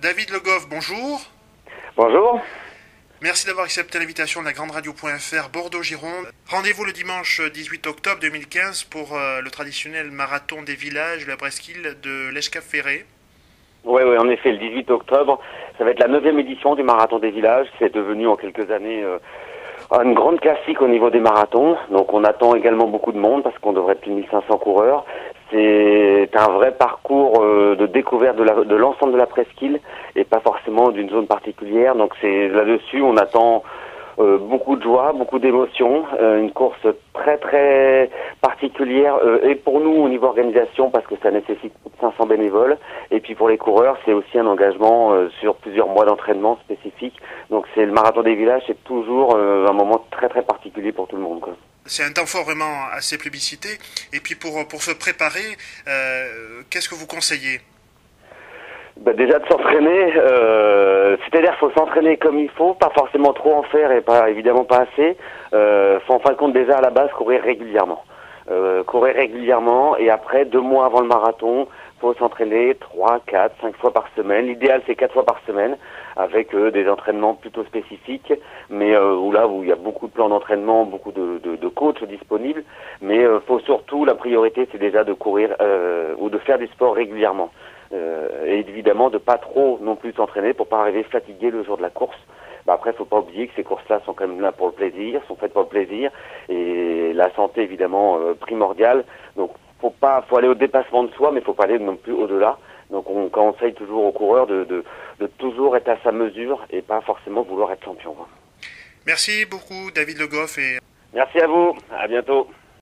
David Le Goff, bonjour. Bonjour. Merci d'avoir accepté l'invitation de la Grande Radio.fr Bordeaux-Gironde. Rendez-vous le dimanche 18 octobre 2015 pour le traditionnel marathon des villages, la presqu'île de l'Escafferré. Oui, en effet, le 18 octobre, ça va être la 9e édition du marathon des villages. C'est devenu en quelques années une grande classique au niveau des marathons. Donc on attend également beaucoup de monde parce qu'on devrait être plus de 1500 coureurs. C'est un vrai parcours de découverte de l'ensemble de la presqu'île et pas forcément d'une zone particulière. Donc c'est là-dessus, on attend beaucoup de joie, beaucoup d'émotions, une course très très particulière et pour nous au niveau organisation parce que ça nécessite plus de 500 bénévoles et puis pour les coureurs c'est aussi un engagement sur plusieurs mois d'entraînement spécifique. Donc c'est le marathon des villages, c'est toujours un moment très très particulier pour tout le monde, quoi. C'est un temps fort vraiment assez plébiscité. Et puis pour se préparer, qu'est-ce que vous conseillez ? Déjà de s'entraîner, c'est-à-dire qu'il faut s'entraîner comme il faut, pas forcément trop en faire et pas évidemment pas assez. Faut en fin de compte déjà à la base courir régulièrement. Courir régulièrement et après 2 mois avant le marathon, faut s'entraîner 3, 4, 5 fois par semaine. L'idéal c'est 4 fois par semaine avec des entraînements plutôt spécifiques, mais où il y a beaucoup de plans d'entraînement, beaucoup de coachs disponibles. Mais faut surtout, la priorité c'est déjà de courir ou de faire du sport régulièrement. Et évidemment de pas trop non plus s'entraîner pour pas arriver fatigué le jour de la course. Après, faut pas oublier que ces courses-là sont quand même là pour le plaisir, sont faites pour le plaisir et la santé évidemment primordiale. Donc faut aller au dépassement de soi, mais faut pas aller non plus au-delà. Donc on conseille toujours aux coureurs de toujours être à sa mesure et pas forcément vouloir être champion. Merci beaucoup David Le Goff et merci à vous, à bientôt.